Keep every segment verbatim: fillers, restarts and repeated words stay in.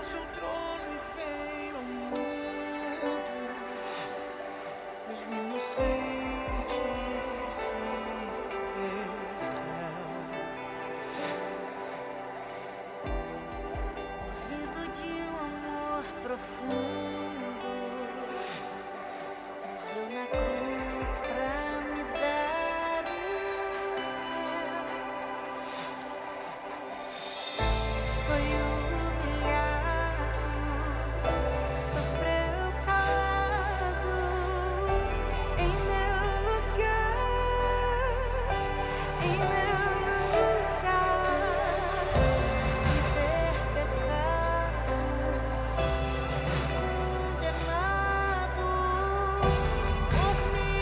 seu trono e veio ao mundo, mesmo inocente se fez real. Movido de um amor profundo, morreu na cruz pra me dar o céu. Foi humilhado, sofreu calado em meu lugar, em meu lugar. Sem ter pecado, condenado por me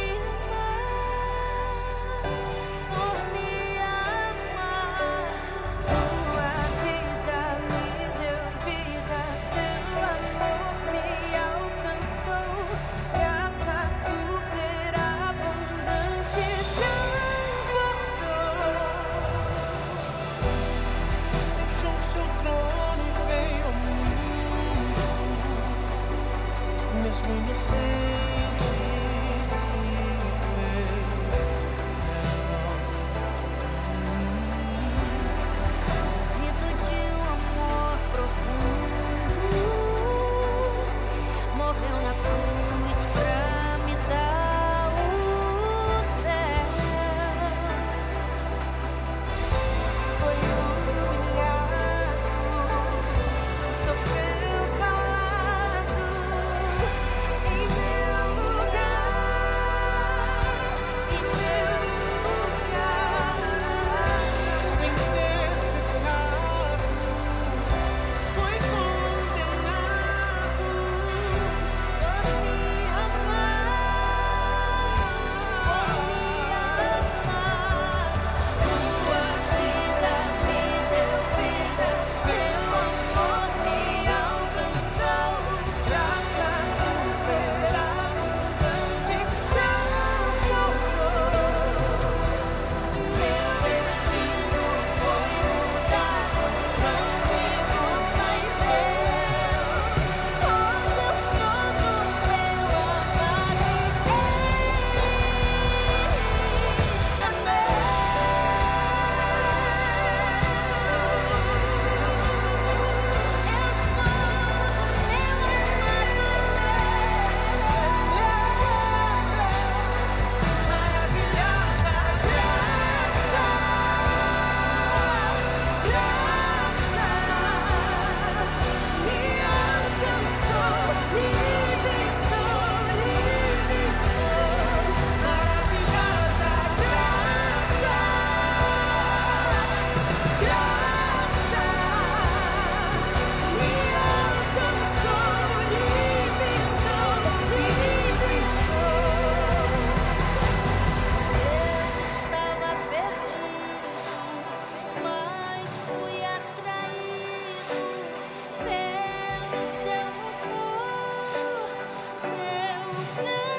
amar, por me amar. Sua vida me deu vida, seu amor me alcançou. Graça superabundante transbordou. Deixou seu trono e veio ao mundo, mesmo inocente se fez real. Movido de um amor profundo, morreu na cruz pra me dar o céu. Foi humilhado, sofreu calado em meu lugar, em meu lugar. Sem ter pecado, foi condenado. Por me amar, por me amar. Sua vida me deu vida, seu amor me alcançou. Graça superabundante transbordou. Meu destino foi mudado, não vivo mais eu. Oh, meu sono, meu amado, maravilhosa graça, graça me alcançou. Livre sou, livre sou, maravilhosa graça, graça me alcançou. Livre sou, livre sou. Eu estava perdido, mas fui atraído pelo seu amor, seu